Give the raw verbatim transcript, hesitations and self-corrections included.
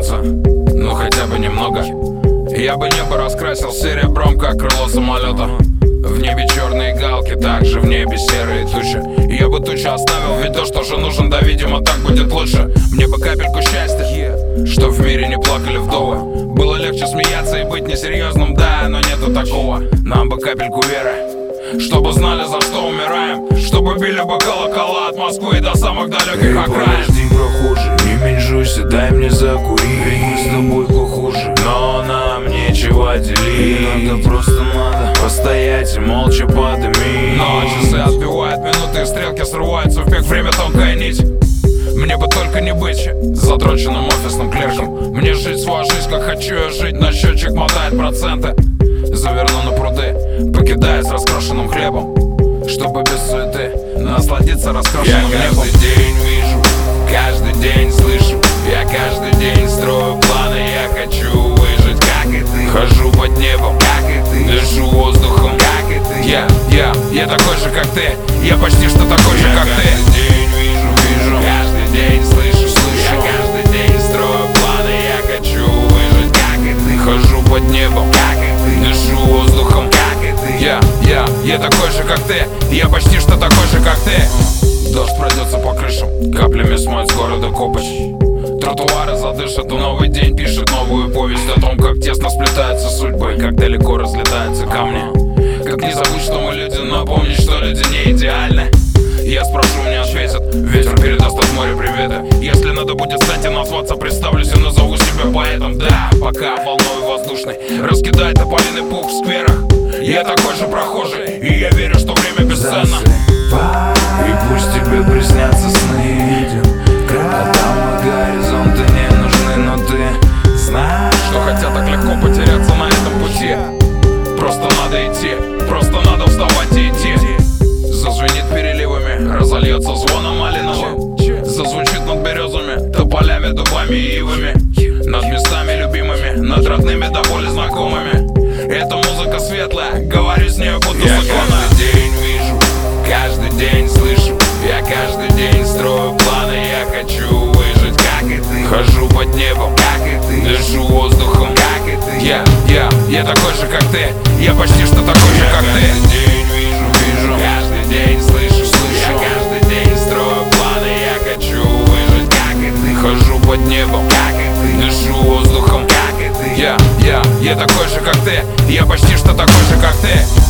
светится, ну хотя бы немного. Я бы небо раскрасил серебром, как крыло самолета. В небе черные галки, также в небе серые тучи. Я бы тучи оставил, ведь то, что же нужен, да, видимо, так будет лучше. Мне бы капельку счастья, чтоб в мире не плакали вдовы. Было легче смеяться и быть несерьезным, да, но нету такого. Нам бы капельку веры, чтобы знали, за что умираем. Чтобы били бы колокола от Москвы и до самых далеких окраин. Подожди, прохожий, не менжуйся, дай мне закурить. Ведь мы с тобой похожи, но нам нечего делить. Надо, просто надо постоять и молча подымить. Но часы отбивают минуты и стрелки срываются в бег. Время тонкая нить. Мне бы только не быть задроченным офисным клерком. Мне жить свою жизнь, как хочу я жить. На счетчик мотает проценты. Заверну на пруды, покидая с раскрошенным хлебом, чтобы без суеты насладиться раскрошенным небом. Я небом. каждый день вижу, каждый день слышу. Я каждый день строю планы. Я хочу выжить, как и ты. Хожу под небом, как и ты. Дышу воздухом, как и ты. Я, я, я такой же, как ты. Я почти что такой же, как ты. Я каждый день вижу, вижу. Каждый день слышу, слышу. Я каждый день строю планы. Я хочу выжить, как и ты. Хожу под небом, как и ты. дышу воздухом, как и ты. Я, я, я такой же, как ты. Я почти что такой же, как ты. Дождь пройдется по крышам, каплями смоет с города Копоть. Тротуары задышат, но новый день пишет новую повесть о том, как тесно сплетаются судьбы, как далеко разлетаются камни. Как не забыть, что мы люди, но помнить, что люди не идеальны. Я спрошу, мне ответят, ветер передаст от моря приветы. Если надо будет стать и назваться, представлюсь и назову себя поэтом. Да, пока волной воздушной раскидает тополиный пух в скверах. Я такой же прохожий, и я верю, что время бесценно. И пусть тебе приснятся сны, а там и горизонты не нужны, но ты знаешь, что хотя так легко потеряться на этом пути. Просто надо идти, просто надо вставать и идти. Зазвенит переливами, разольется звоном малиновым. Зазвучит над березами, тополями, дубами и ивами. Над местами любимыми, над родными до боли знакомыми. Эта музыка светлая, говорю с нею будто я законно. каждый день вижу, каждый день слышу. Я каждый день строю планы. Я хочу выжить, как и ты. Хожу под небом, как и ты. Дышу воздухом, как и ты. Я, я, я такой же, как ты. Я почти что такой же, как ты. Я каждый день вижу, вижу. Каждый день слышу, слышу. Я каждый день строю планы. Я хочу выжить, как и ты. Хожу под небом, как и ты. дышу воздухом, как и ты. Я, я, я такой же, как ты. Я почти что такой же, как ты.